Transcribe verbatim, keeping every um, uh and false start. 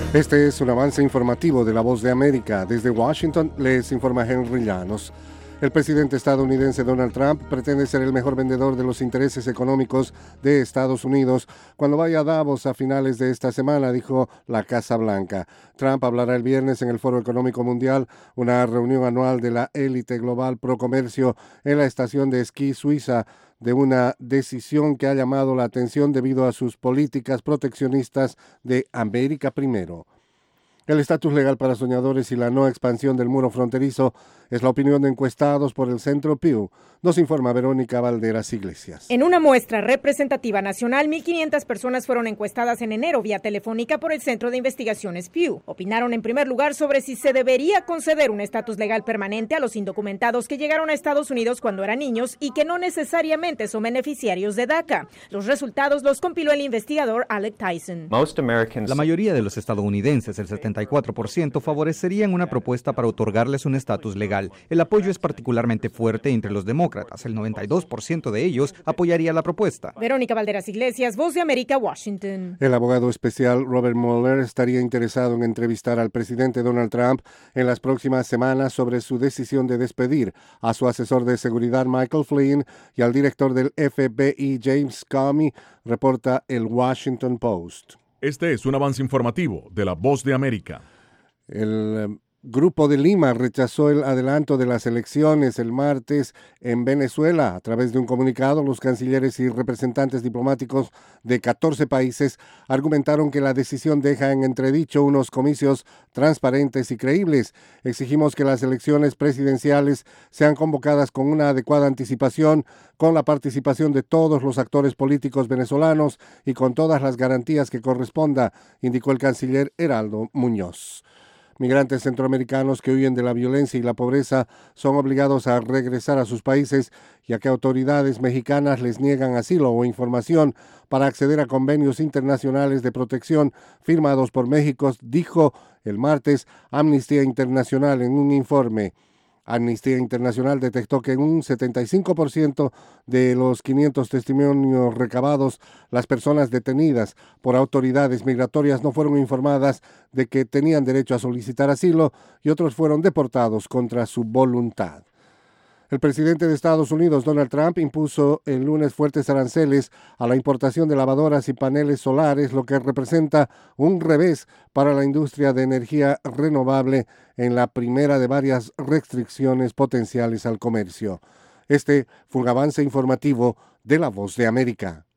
Este es un avance informativo de La Voz de América. Desde Washington les informa Henry Llanos. El presidente estadounidense Donald Trump pretende ser el mejor vendedor de los intereses económicos de Estados Unidos cuando vaya a Davos a finales de esta semana, dijo la Casa Blanca. Trump hablará el viernes en el Foro Económico Mundial, una reunión anual de la élite global pro comercio en la estación de esquí suiza, de una decisión que ha llamado la atención debido a sus políticas proteccionistas de América Primero. El estatus legal para soñadores y la no expansión del muro fronterizo es la opinión de encuestados por el Centro Pew. Nos informa Verónica Valderas Iglesias. En una muestra representativa nacional, mil quinientas personas fueron encuestadas en enero vía telefónica por el Centro de Investigaciones Pew. Opinaron en primer lugar sobre si se debería conceder un estatus legal permanente a los indocumentados que llegaron a Estados Unidos cuando eran niños y que no necesariamente son beneficiarios de DACA. Los resultados los compiló el investigador Alec Tyson. La mayoría de los estadounidenses, el setenta y cuatro por ciento, favorecerían una propuesta para otorgarles un estatus legal. El apoyo es particularmente fuerte entre los demócratas. El noventa y dos por ciento de ellos apoyaría la propuesta. Verónica Valderas Iglesias, Voz de América, Washington. El abogado especial Robert Mueller estaría interesado en entrevistar al presidente Donald Trump en las próximas semanas sobre su decisión de despedir a su asesor de seguridad Michael Flynn y al director del F B I James Comey, reporta el Washington Post. Este es un avance informativo de La Voz de América. El Grupo de Lima rechazó el adelanto de las elecciones el martes en Venezuela. A través de un comunicado, los cancilleres y representantes diplomáticos de catorce países argumentaron que la decisión deja en entredicho unos comicios transparentes y creíbles. Exigimos que las elecciones presidenciales sean convocadas con una adecuada anticipación, con la participación de todos los actores políticos venezolanos y con todas las garantías que corresponda, indicó el canciller Heraldo Muñoz. Migrantes centroamericanos que huyen de la violencia y la pobreza son obligados a regresar a sus países, ya que autoridades mexicanas les niegan asilo o información para acceder a convenios internacionales de protección firmados por México, dijo el martes Amnistía Internacional en un informe. Amnistía Internacional detectó que en un setenta y cinco por ciento de los quinientos testimonios recabados, las personas detenidas por autoridades migratorias no fueron informadas de que tenían derecho a solicitar asilo y otros fueron deportados contra su voluntad. El presidente de Estados Unidos, Donald Trump, impuso el lunes fuertes aranceles a la importación de lavadoras y paneles solares, lo que representa un revés para la industria de energía renovable en la primera de varias restricciones potenciales al comercio. Este fue un avance informativo de La Voz de América.